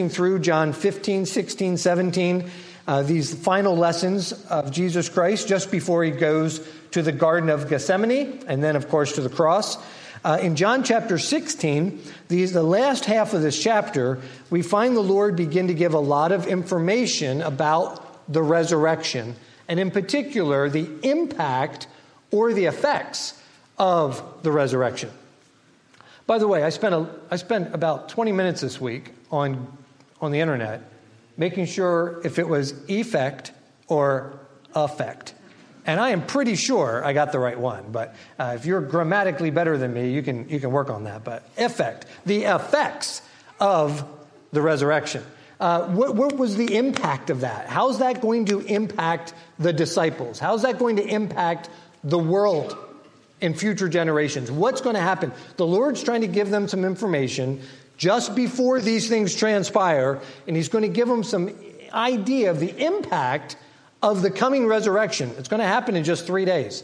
through John 15, 16, 17, these final lessons of Jesus Christ just before he goes to the Garden of Gethsemane and then, of course, to the cross. In John chapter 16, the last half of this chapter, we find the Lord begin to give a lot of information about the resurrection, and in particular, the impact or the effects of the resurrection. By the way, I spent about 20 minutes this week on the internet making sure if it was effect or affect. And I am pretty sure I got the right one. But if you're grammatically better than me, you can work on that. But effect, the effects of the resurrection. What was the impact of that? How's that going to impact the disciples? How's that going to impact the world in future generations? What's going to happen? The Lord's trying to give them some information just before these things transpire, and he's going to give them some idea of the impact of the coming resurrection. It's going to happen in just 3 days.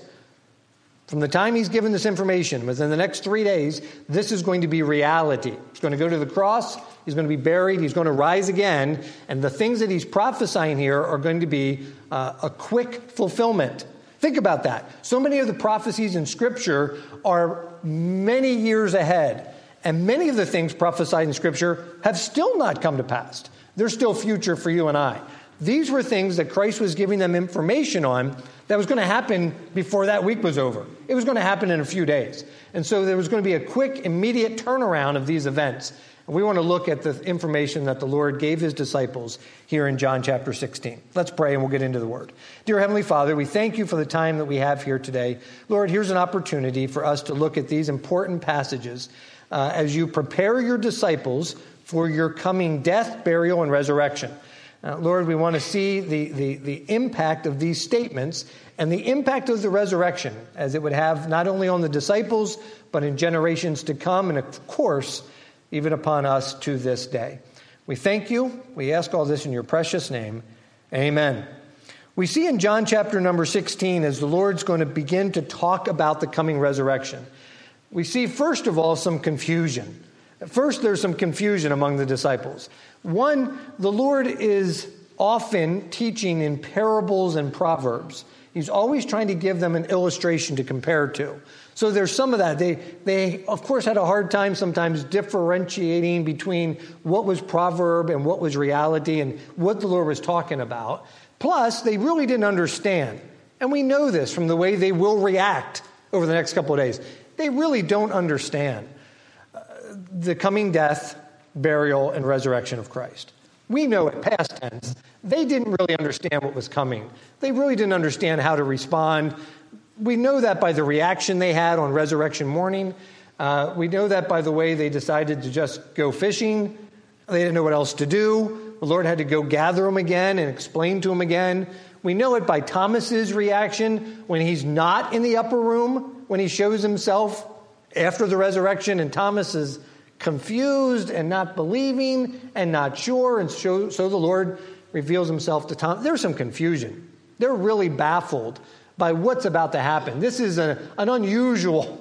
From the time he's given this information, within the next 3 days, this is going to be reality. He's going to go to the cross, he's going to be buried, he's going to rise again, and the things that he's prophesying here are going to be a quick fulfillment. Think about that. So many of the prophecies in Scripture are many years ahead. And many of the things prophesied in Scripture have still not come to pass. They're still future for you and I. These were things that Christ was giving them information on that was going to happen before that week was over. It was going to happen in a few days. And so there was going to be a quick, immediate turnaround of these events. And we want to look at the information that the Lord gave his disciples here in John chapter 16. Let's pray and we'll get into the Word. Dear Heavenly Father, we thank you for the time that we have here today. Lord, here's an opportunity for us to look at these important passages as you prepare your disciples for your coming death, burial, and resurrection. Lord, we want to see the impact of these statements and the impact of the resurrection as it would have not only on the disciples, but in generations to come, and of course, even upon us to this day. We thank you. We ask all this in your precious name. Amen. We see in John chapter number 16, as the Lord's going to begin to talk about the coming resurrection, we see, first of all, some confusion. First, there's some confusion among the disciples. One, the Lord is often teaching in parables and proverbs. He's always trying to give them an illustration to compare to. So there's some of that. They of course, had a hard time sometimes differentiating between what was proverb and what was reality and what the Lord was talking about. Plus, they really didn't understand. And we know this from the way they will react over the next couple of days. They really don't understand the coming death, burial, and resurrection of Christ. We know it past tense. They didn't really understand what was coming. They really didn't understand how to respond. We know that by the reaction they had on resurrection morning. We know that by the way they decided to just go fishing. They didn't know what else to do. The Lord had to go gather them again and explain to them again. We know it by Thomas's reaction when he's not in the upper room, when he shows himself after the resurrection, and Thomas is confused and not believing and not sure, and so the Lord reveals himself to Thomas. There's some confusion. They're really baffled by what's about to happen. This is an unusual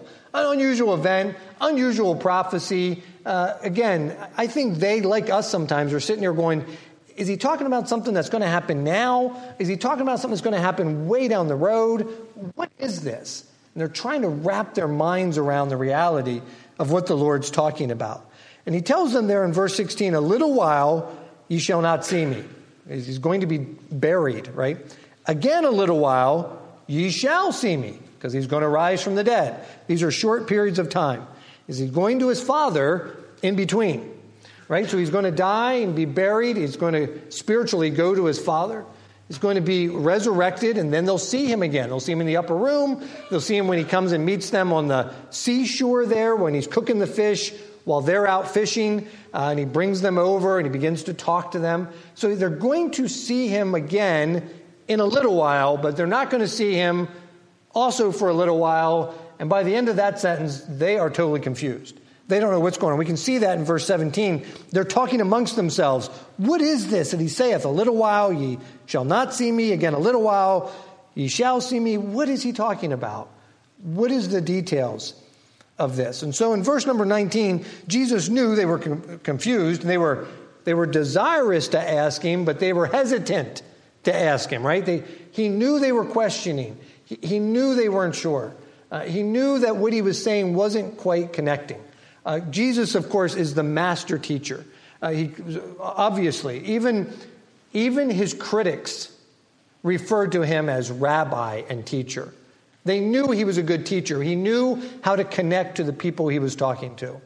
event, unusual prophecy. Again, I think they, like us sometimes, are sitting here going, is he talking about something that's going to happen now? Is he talking about something that's going to happen way down the road? What is this? And they're trying to wrap their minds around the reality of what the Lord's talking about. And he tells them there in verse 16, a little while ye shall not see me. He's going to be buried, right? Again, a little while ye shall see me, because he's going to rise from the dead. These are short periods of time. Is he going to his Father in between, right? So he's going to die and be buried. He's going to spiritually go to his Father. He's going to be resurrected, and then they'll see him again. They'll see him in the upper room. They'll see him when he comes and meets them on the seashore there, when he's cooking the fish while they're out fishing, and he brings them over and he begins to talk to them. So they're going to see him again in a little while, but they're not going to see him also for a little while. And by the end of that sentence, they are totally confused. They don't know what's going on. We can see that in verse 17. They're talking amongst themselves. What is this that he saith? A little while ye shall not see me. Again, a little while ye shall see me. What is he talking about? What is the details of this? And so in verse number 19, Jesus knew they were confused and they were were desirous to ask him, but they were hesitant to ask him, right? He knew they were questioning. He knew they weren't sure. He knew that what he was saying wasn't quite connecting. Jesus, of course, is the master teacher. Obviously, even his critics referred to him as rabbi and teacher. They knew he was a good teacher. He knew how to connect to the people he was talking to.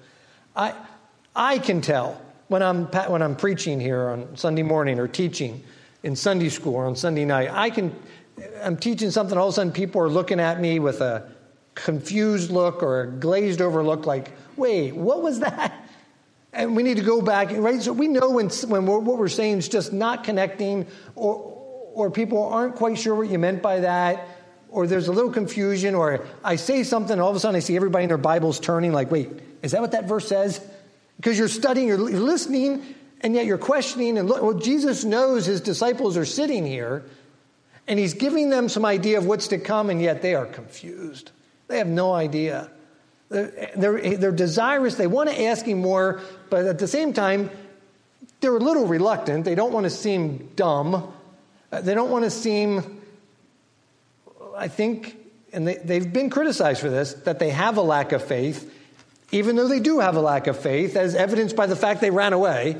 I can tell when I'm preaching here on Sunday morning or teaching in Sunday school or on Sunday night. I'm teaching something, all of a sudden people are looking at me with a confused look or a glazed over look like, wait, what was that? And we need to go back, right? So we know when what we're saying is just not connecting, or people aren't quite sure what you meant by that, or there's a little confusion, or I say something and all of a sudden I see everybody in their Bibles turning like, wait, is that what that verse says? Because you're studying, you're listening, and yet you're questioning. And look, well, Jesus knows his disciples are sitting here, and he's giving them some idea of what's to come, and yet they are confused. They have no idea. They're desirous. They want to ask him more, but at the same time, they're a little reluctant. They don't want to seem dumb. They don't want to seem, I think, and they've been criticized for this, that they have a lack of faith, even though they do have a lack of faith, as evidenced by the fact they ran away.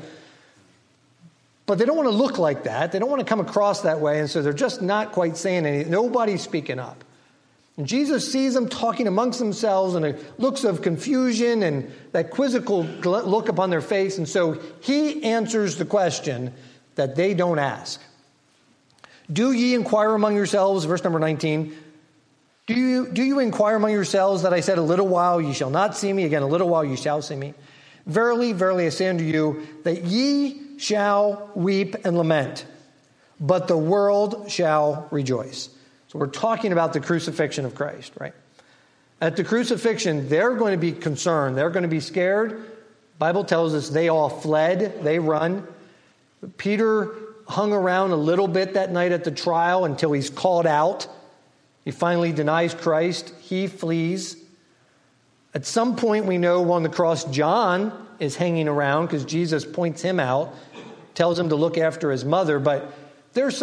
But they don't want to look like that. They don't want to come across that way, and so they're just not quite saying anything. Nobody's speaking up. And Jesus sees them talking amongst themselves and looks of confusion and that quizzical look upon their face. And so he answers the question that they don't ask. Do ye inquire among yourselves, verse number 19, do you inquire among yourselves that I said a little while ye shall not see me, again a little while ye shall see me? Verily, verily I say unto you that ye shall weep and lament, but the world shall rejoice. So we're talking about the crucifixion of Christ, right? At the crucifixion, they're going to be concerned. They're going to be scared. The Bible tells us they all fled. They run. Peter hung around a little bit that night at the trial until he's called out. He finally denies Christ. He flees. At some point, we know on the cross, John is hanging around because Jesus points him out, tells him to look after his mother. But there's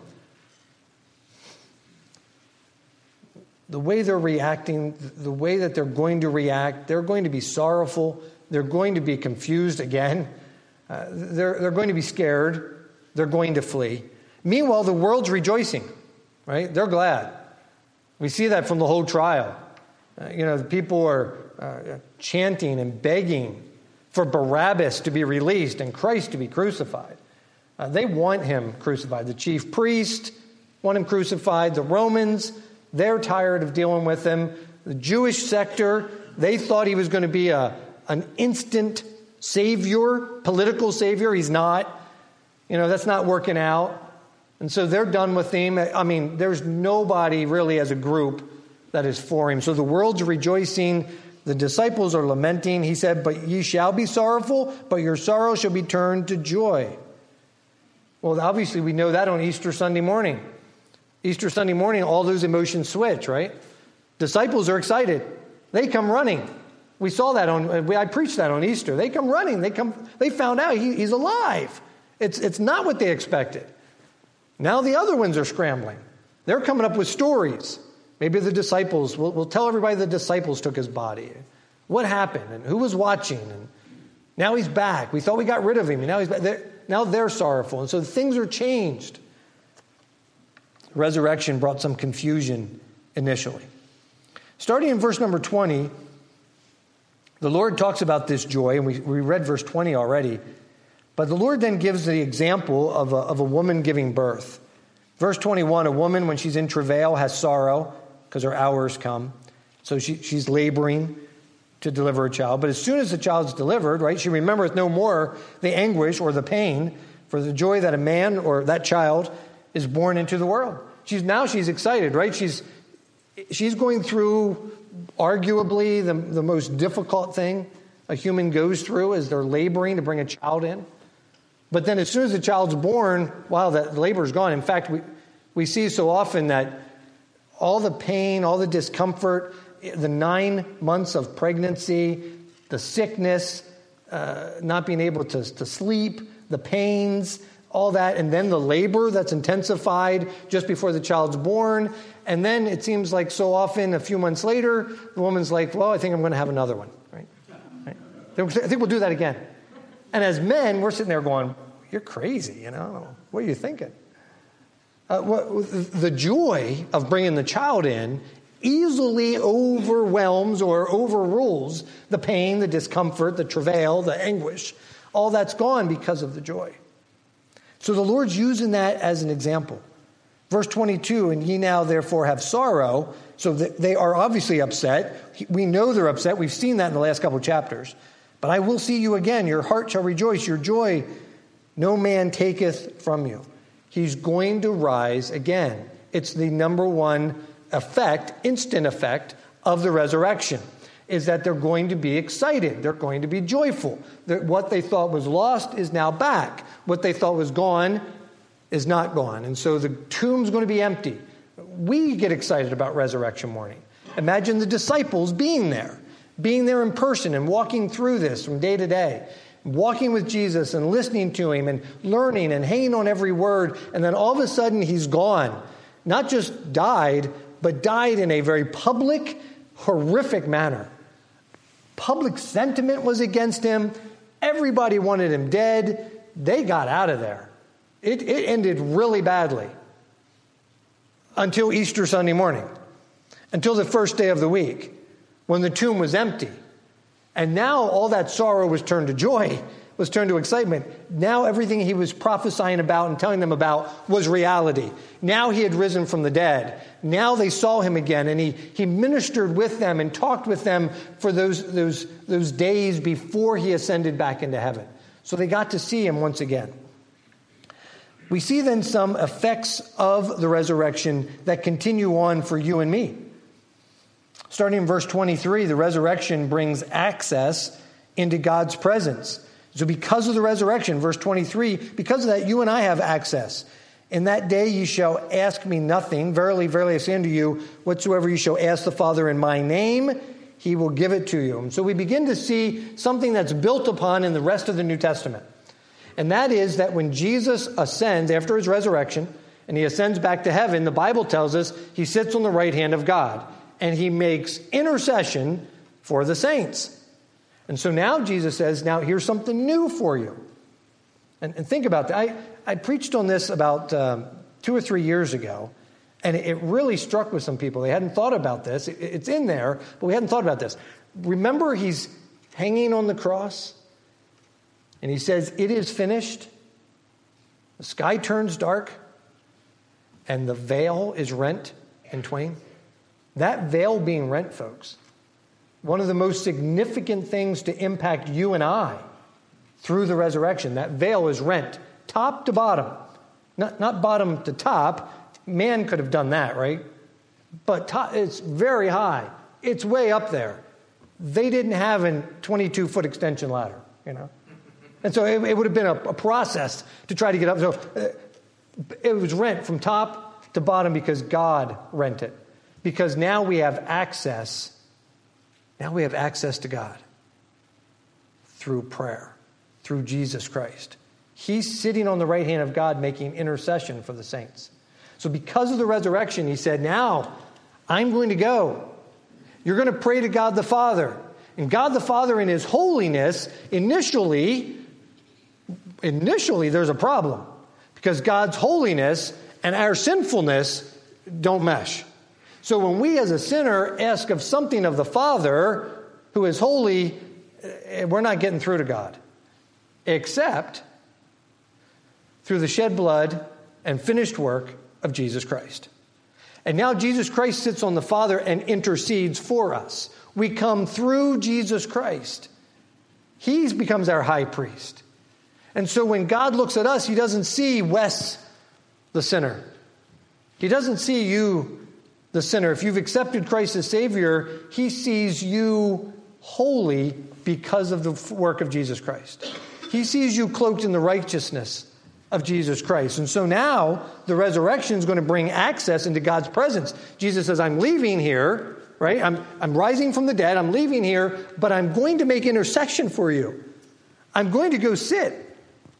the way they're reacting, the way that they're going to react, they're going to be sorrowful. They're going to be confused again. They're going to be scared. They're going to flee. Meanwhile, the world's rejoicing, right? They're glad. We see that from the whole trial. The people are chanting and begging for Barabbas to be released and Christ to be crucified. They want him crucified. The chief priest want him crucified. The Romans, they're tired of dealing with him. The Jewish sector, they thought he was going to be an instant savior, political savior. He's not. That's not working out. And so they're done with him. I mean, there's nobody really as a group that is for him. So the world's rejoicing. The disciples are lamenting. He said, but ye shall be sorrowful, but your sorrow shall be turned to joy. Well, obviously we know that on Easter Sunday morning. Easter Sunday morning, all those emotions switch, right? Disciples are excited. They come running. We saw that I preached that on Easter. They come running. They found out he's alive. It's not what they expected. Now the other ones are scrambling. They're coming up with stories. Maybe the disciples, we'll tell everybody the disciples took his body. What happened and who was watching? And now he's back. We thought we got rid of him. And now he's back. Now they're sorrowful. And so things are changed. Resurrection brought some confusion initially. Starting in verse number 20, the Lord talks about this joy, and we read verse 20 already. But the Lord then gives the example of a woman giving birth. Verse 21, a woman, when she's in travail, has sorrow because her hours come. So she's laboring to deliver a child. But as soon as the child's delivered, right, she remembereth no more the anguish or the pain for the joy that a man or that child is born into the world. She's excited, right? She's going through arguably the most difficult thing a human goes through as they're laboring to bring a child in. But then as soon as the child's born, wow, that labor's gone. In fact, we see so often that all the pain, all the discomfort, the 9 months of pregnancy, the sickness, not being able to sleep, the pains, all that, and then the labor that's intensified just before the child's born. And then it seems like so often, a few months later, the woman's like, well, I think I'm going to have another one. Right? I think we'll do that again. And as men, we're sitting there going, you're crazy, What are you thinking? The joy of bringing the child in easily overwhelms or overrules the pain, the discomfort, the travail, the anguish. All that's gone because of the joy. So the Lord's using that as an example. Verse 22, and ye now therefore have sorrow. So they are obviously upset. We know they're upset. We've seen that in the last couple of chapters. But I will see you again. Your heart shall rejoice. Your joy no man taketh from you. He's going to rise again. It's the number one effect, instant effect of the resurrection, is that they're going to be excited. They're going to be joyful. What they thought was lost is now back. What they thought was gone is not gone. And so the tomb's going to be empty. We get excited about resurrection morning. Imagine the disciples being there in person and walking through this from day to day, walking with Jesus and listening to him and learning and hanging on every word. And then all of a sudden he's gone. Not just died, but died in a very public, horrific manner. Public sentiment was against him. Everybody wanted him dead. They got out of there. It ended really badly until Easter Sunday morning, until the first day of the week, when the tomb was empty. And now all that sorrow was turned to joy, was turned to excitement. Now everything he was prophesying about and telling them about was reality. Now he had risen from the dead. Now they saw him again, and he ministered with them and talked with them for those days before he ascended back into heaven. So they got to see him once again. We see then some effects of the resurrection that continue on for you and me. Starting in verse 23, the resurrection brings access into God's presence. So because of the resurrection, verse 23, because of that, you and I have access. In that day ye shall ask me nothing. Verily, verily, I say unto you, whatsoever you shall ask the Father in my name, he will give it to you. And so we begin to see something that's built upon in the rest of the New Testament. And that is that when Jesus ascends after his resurrection, and he ascends back to heaven, the Bible tells us he sits on the right hand of God, and he makes intercession for the saints. And so now Jesus says, now here's something new for you. And think about that. I preached on this about 2 or 3 years ago, and it really struck with some people. They hadn't thought about this. It's in there, but we hadn't thought about this. Remember, he's hanging on the cross, and he says, it is finished. The sky turns dark, and the veil is rent in twain. That veil being rent, folks, one of the most significant things to impact you and I through the resurrection, that veil is rent, top to bottom. Not bottom to top. Man could have done that, right? But it's very high. It's way up there. They didn't have a 22-foot extension ladder, And so it would have been a process to try to get up. So it was rent from top to bottom because God rent it. Because now we have access. Now we have access to God through prayer, through Jesus Christ. He's sitting on the right hand of God making intercession for the saints. So because of the resurrection, he said, now I'm going to go. You're going to pray to God the Father. And God the Father in his holiness, initially there's a problem. Because God's holiness and our sinfulness don't mesh. So when we as a sinner ask of something of the Father, who is holy, we're not getting through to God. Except through the shed blood and finished work of Jesus Christ. And now Jesus Christ sits on the Father and intercedes for us. We come through Jesus Christ. He becomes our high priest. And so when God looks at us, he doesn't see Wes, the sinner. He doesn't see you, the sinner. If you've accepted Christ as Savior, he sees you holy because of the work of Jesus Christ. He sees you cloaked in the righteousness of Jesus Christ. And so now the resurrection is going to bring access into God's presence. Jesus says, I'm leaving here, right? I'm rising from the dead. I'm leaving here, but I'm going to make intercession for you. I'm going to go sit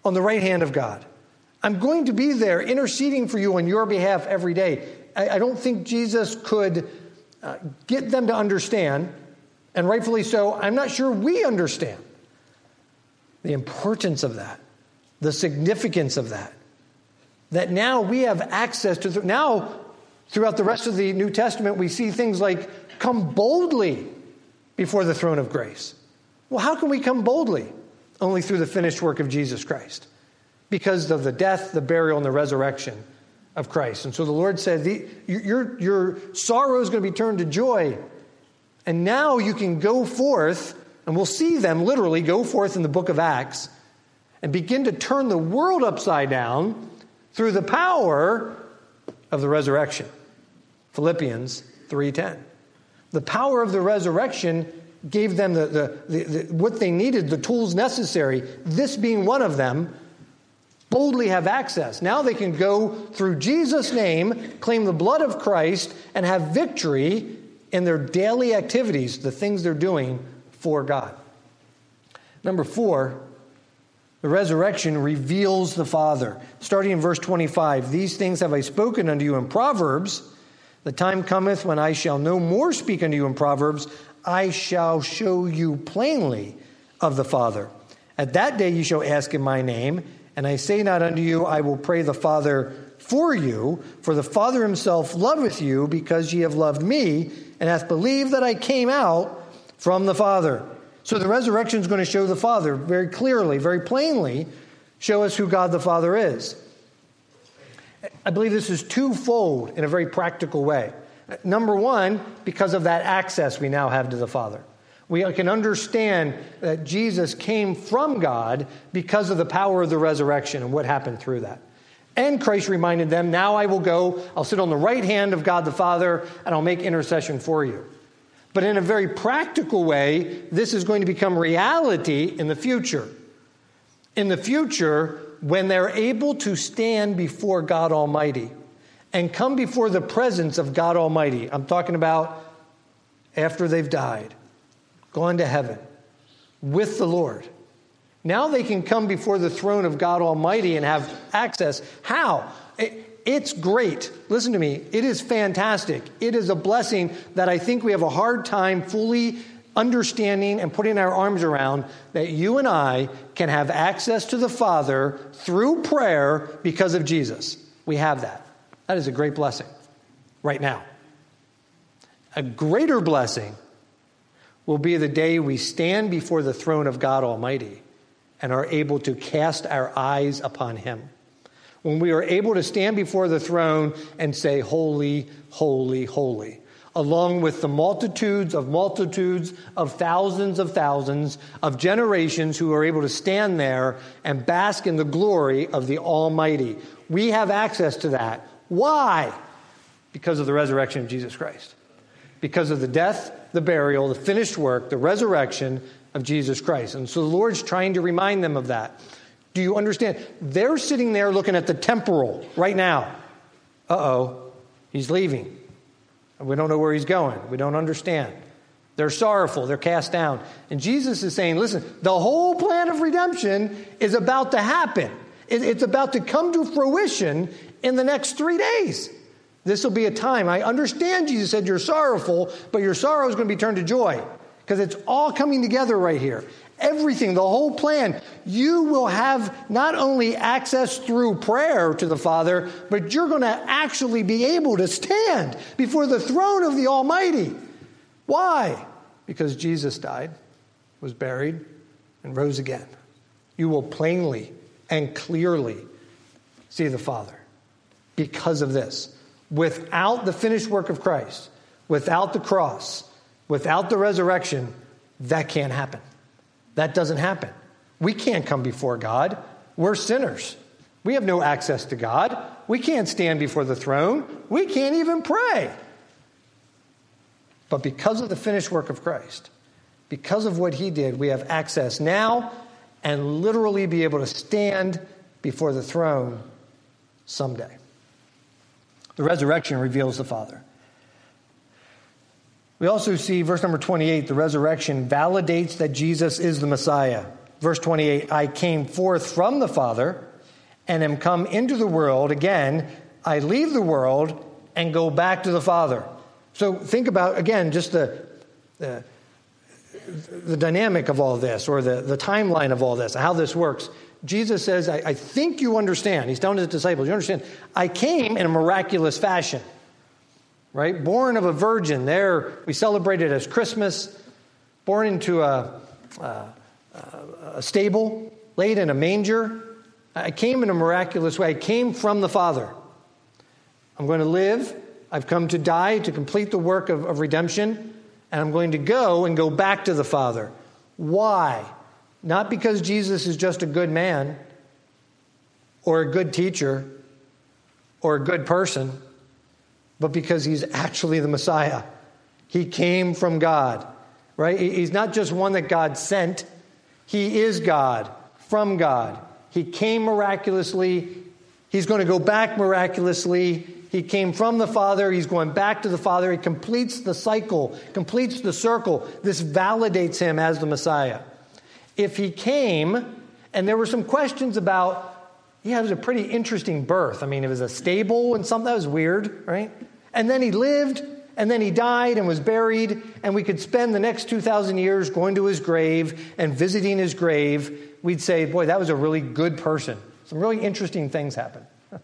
on the right hand of God. I'm going to be there interceding for you on your behalf every day. I don't think Jesus could get them to understand, and rightfully so. I'm not sure we understand the importance of that, the significance of that. That now we have access to, now throughout the rest of the New Testament, we see things like come boldly before the throne of grace. Well, how can we come boldly? Only through the finished work of Jesus Christ. Because of the death, the burial, and the resurrection of Christ. And so the Lord said, your sorrow is going to be turned to joy. And now you can go forth, and we'll see them literally go forth in the book of Acts, and begin to turn the world upside down through the power of the resurrection. Philippians 3:10. The power of the resurrection gave them what they needed, the tools necessary, this being one of them, boldly have access. Now they can go through Jesus' name, claim the blood of Christ, and have victory in their daily activities, the things they're doing for God. Number 4, the resurrection reveals the Father. Starting in verse 25, these things have I spoken unto you in Proverbs. The time cometh when I shall no more speak unto you in Proverbs. I shall show you plainly of the Father. At that day you shall ask in my name, and I say not unto you, I will pray the Father for you, for the Father himself loveth you, because ye have loved me, and hath believed that I came out from the Father. So the resurrection is going to show the Father very clearly, very plainly, show us who God the Father is. I believe this is twofold in a very practical way. Number one, because of that access we now have to the Father. We can understand that Jesus came from God because of the power of the resurrection and what happened through that. And Christ reminded them, now I will go, I'll sit on the right hand of God the Father, and I'll make intercession for you. But in a very practical way, this is going to become reality in the future. In the future, when they're able to stand before God Almighty and come before the presence of God Almighty. I'm talking about after they've died, gone to heaven with the Lord. Now they can come before the throne of God Almighty and have access. How? It's great. Listen to me. It is fantastic. It is a blessing that I think we have a hard time fully understanding and putting our arms around, that you and I can have access to the Father through prayer because of Jesus. We have that. That is a great blessing right now. A greater blessing will be the day we stand before the throne of God Almighty and are able to cast our eyes upon him. When we are able to stand before the throne and say, holy, holy, holy, along with the multitudes of thousands of generations who are able to stand there and bask in the glory of the Almighty. We have access to that. Why? Because of the resurrection of Jesus Christ. Because of the death, the burial, the finished work, the resurrection of Jesus Christ. And so the Lord's trying to remind them of that. Do you understand? They're sitting there looking at the temporal right now. He's leaving. We don't know where he's going. We don't understand. They're sorrowful. They're cast down. And Jesus is saying, listen, the whole plan of redemption is about to happen. It's about to come to fruition in the next 3 days. This will be a time. I understand Jesus said you're sorrowful, but your sorrow is going to be turned to joy because it's all coming together right here. Everything, the whole plan. You will have not only access through prayer to the Father, but you're going to actually be able to stand before the throne of the Almighty. Why? Because Jesus died, was buried, and rose again. You will plainly and clearly see the Father because of this. Without the finished work of Christ, without the cross, without the resurrection, that can't happen. That doesn't happen. We can't come before God. We're sinners. We have no access to God. We can't stand before the throne. We can't even pray. But because of the finished work of Christ, because of what he did, we have access now and literally be able to stand before the throne someday. The resurrection reveals the Father. We also see verse number 28, the resurrection validates that Jesus is the Messiah. verse 28, I came forth from the Father and am come into the world. Again, I leave the world and go back to the Father. So think about, again, just the dynamic of all this, or the timeline of all this, how this works. Jesus says, I think you understand. He's telling his disciples, you understand, I came in a miraculous fashion, right? Born of a virgin. There, we celebrate it as Christmas. Born into a stable, laid in a manger. I came in a miraculous way. I came from the Father. I'm going to live. I've come to die to complete the work of redemption. And I'm going to go back to the Father. Why? Not because Jesus is just a good man or a good teacher or a good person, but because he's actually the Messiah. He came from God, right? He's not just one that God sent. He is God, from God. He came miraculously. He's going to go back miraculously. He came from the Father. He's going back to the Father. He completes the cycle, completes the circle. This validates him as the Messiah. If he came, and there were some questions about, it was a pretty interesting birth. I mean, it was a stable and something that was weird, right? And then he lived, and then he died and was buried, and we could spend the next 2,000 years going to his grave and visiting his grave. We'd say, boy, that was a really good person. Some really interesting things happened.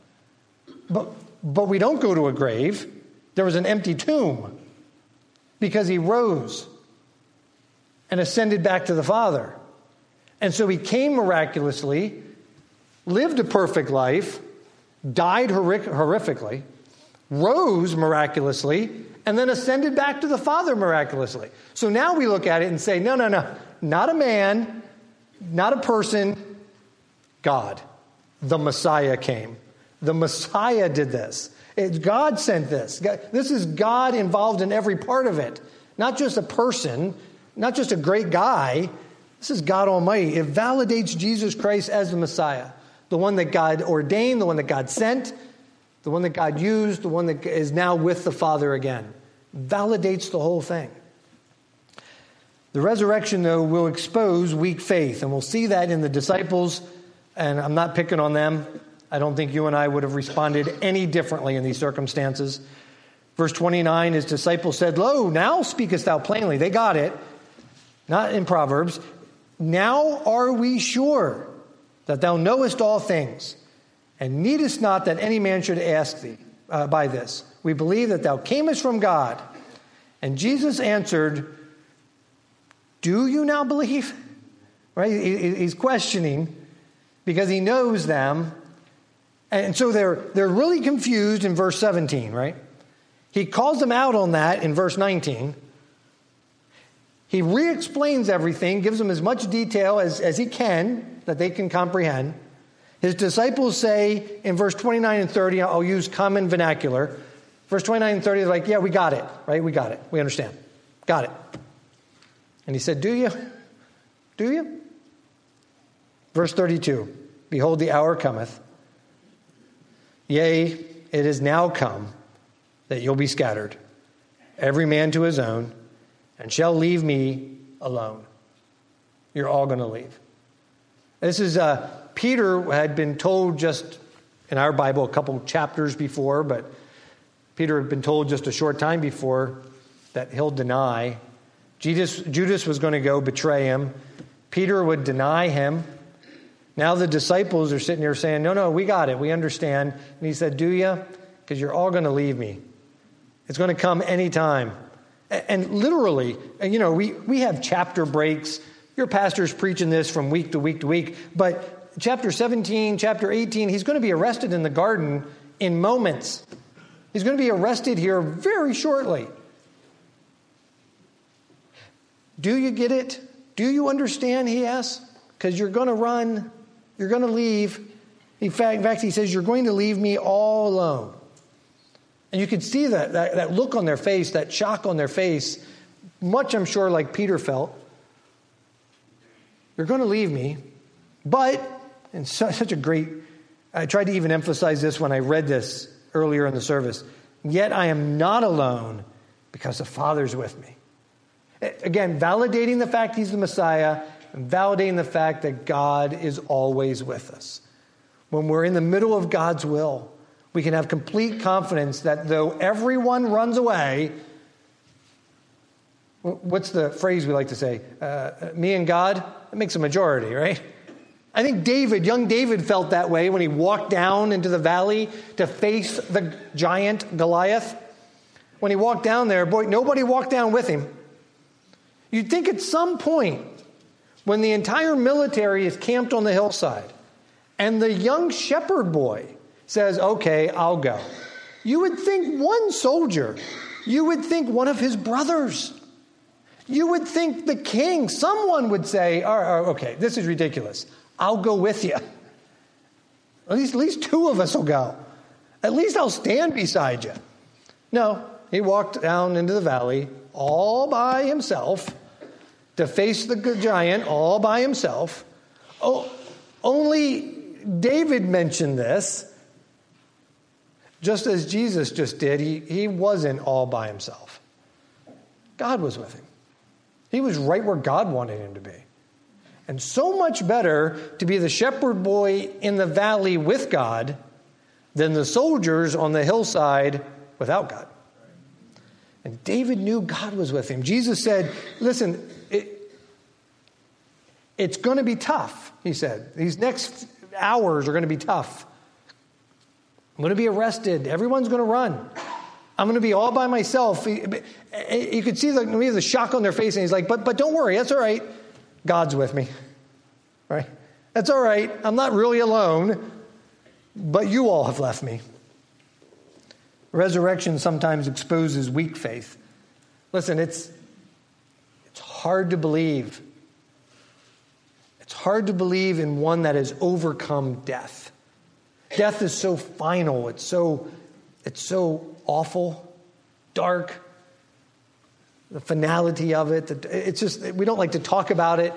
But we don't go to a grave. There was an empty tomb because he rose and ascended back to the Father. And so he came miraculously, lived a perfect life, died horrifically, rose miraculously, and then ascended back to the Father miraculously. So now we look at it and say, no, not a man, not a person, God. The Messiah came. The Messiah did this. God sent this. This is God involved in every part of it. Not just a person, not just a great guy. This is God Almighty. It validates Jesus Christ as the Messiah. The one that God ordained, the one that God sent, the one that God used, the one that is now with the Father again. Validates the whole thing. The resurrection, though, will expose weak faith. And we'll see that in the disciples. And I'm not picking on them. I don't think you and I would have responded any differently in these circumstances. Verse 29, his disciples said, Lo, now speakest thou plainly. They got it. Not in Proverbs. Now are we sure that thou knowest all things, and needest not that any man should ask thee by this. We believe that thou camest from God. And Jesus answered, do you now believe? Right? He's questioning because he knows them. And so they're really confused in verse 17, right? He calls them out on that in verse 19. He re-explains everything, gives them as much detail as he can, that they can comprehend. His disciples say in verse 29 and 30, I'll use common vernacular. Verse 29 and 30, they're like, yeah, we got it, right? We got it. We understand. Got it. And he said, do you? Do you? Verse 32, behold, the hour cometh. Yea, it is now come that you'll be scattered, every man to his own, and shall leave me alone. You're all going to leave. This is, Peter had been told just in our Bible a couple chapters before, but Peter had been told just a short time before that he'll deny. Judas was going to go betray him. Peter would deny him. Now the disciples are sitting here saying, no, we got it. We understand. And he said, do you? Because you're all going to leave me. It's going to come anytime. And literally, we have chapter breaks. Your pastor's preaching this from week to week to week. But chapter 17, chapter 18, he's going to be arrested in the garden in moments. He's going to be arrested here very shortly. Do you get it? Do you understand, he asks? Because you're going to run. You're going to leave. In fact, he says, you're going to leave me all alone. And you can see that look on their face, that shock on their face, much, I'm sure, like Peter felt. You're going to leave me. But, and such a great, I tried to even emphasize this when I read this earlier in the service, yet I am not alone because the Father's with me. Again, validating the fact he's the Messiah, and validating the fact that God is always with us. When we're in the middle of God's will, we can have complete confidence that though everyone runs away, what's the phrase we like to say? Me and God, it makes a majority, right? I think young David felt that way when he walked down into the valley to face the giant Goliath. When he walked down there, boy, nobody walked down with him. You'd think at some point, when the entire military is camped on the hillside, and the young shepherd boy says, okay, I'll go. You would think one soldier, you would think one of his brothers, you would think the king, someone would say, okay, this is ridiculous. I'll go with you. At least two of us will go. At least I'll stand beside you. No, he walked down into the valley all by himself to face the giant all by himself. Oh, only David mentioned this. Just as Jesus just did, he wasn't all by himself. God was with him. He was right where God wanted him to be. And so much better to be the shepherd boy in the valley with God than the soldiers on the hillside without God. And David knew God was with him. Jesus said, listen, it's going to be tough, he said. These next hours are going to be tough. I'm going to be arrested. Everyone's going to run. I'm going to be all by myself. You could see the shock on their face, and he's like, but don't worry, that's all right. God's with me, right? That's all right. I'm not really alone, but you all have left me. Resurrection sometimes exposes weak faith. Listen, it's hard to believe. It's hard to believe in one that has overcome death. Death is so final. It's so awful, dark. The finality of it. It's just, we don't like to talk about it.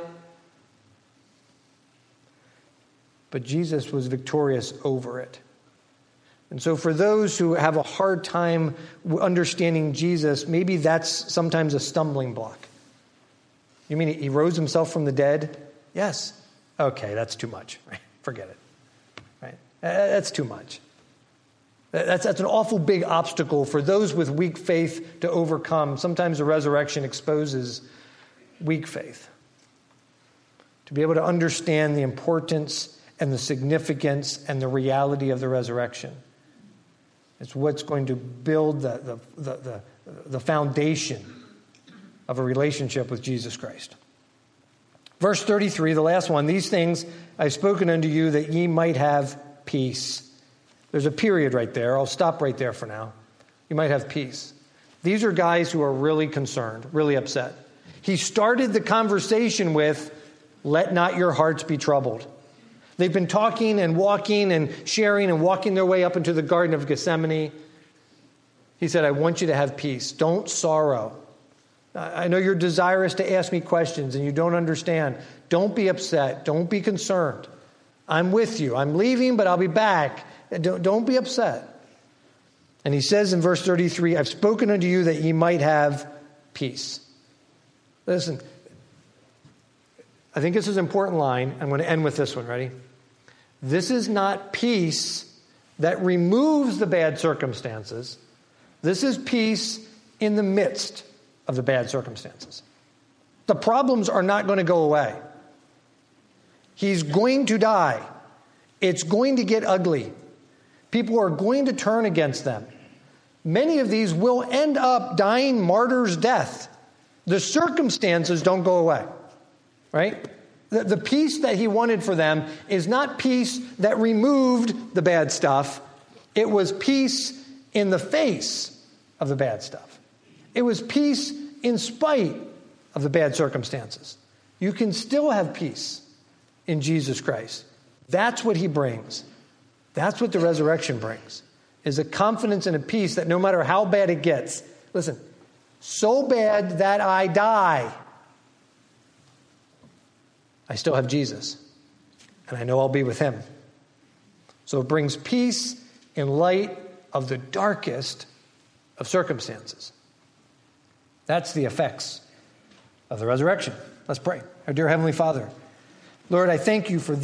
But Jesus was victorious over it. And so for those who have a hard time understanding Jesus, maybe that's sometimes a stumbling block. You mean he rose himself from the dead? Yes. Okay, that's too much. Right? Forget it. Right? That's too much. That's an awful big obstacle for those with weak faith to overcome. Sometimes the resurrection exposes weak faith. To be able to understand the importance and the significance and the reality of the resurrection. It's what's going to build the foundation of a relationship with Jesus Christ. Verse 33, the last one, these things I've spoken unto you that ye might have peace. There's a period right there. I'll stop right there for now. You might have peace. These are guys who are really concerned, really upset. He started the conversation with, let not your hearts be troubled. They've been talking and walking and sharing and walking their way up into the Garden of Gethsemane. He said, I want you to have peace. Don't sorrow. I know you're desirous to ask me questions and you don't understand. Don't be upset. Don't be concerned. I'm with you. I'm leaving, but I'll be back. Don't be upset. And he says in verse 33, I've spoken unto you that ye might have peace. Listen, I think this is an important line. I'm going to end with this one. Ready? This is not peace that removes the bad circumstances. This is peace in the midst of the bad circumstances. The problems are not going to go away. He's going to die. It's going to get ugly. People are going to turn against them. Many of these will end up dying martyrs' death. The circumstances don't go away, right? The peace that he wanted for them is not peace that removed the bad stuff. It was peace in the face of the bad stuff. It was peace in spite of the bad circumstances. You can still have peace in Jesus Christ. That's what he brings. That's what the resurrection brings, is a confidence and a peace that no matter how bad it gets, listen, so bad that I die, I still have Jesus, and I know I'll be with him. So it brings peace in light of the darkest of circumstances. That's the effects of the resurrection. Let's pray. our dear Heavenly Father. Lord, I thank you for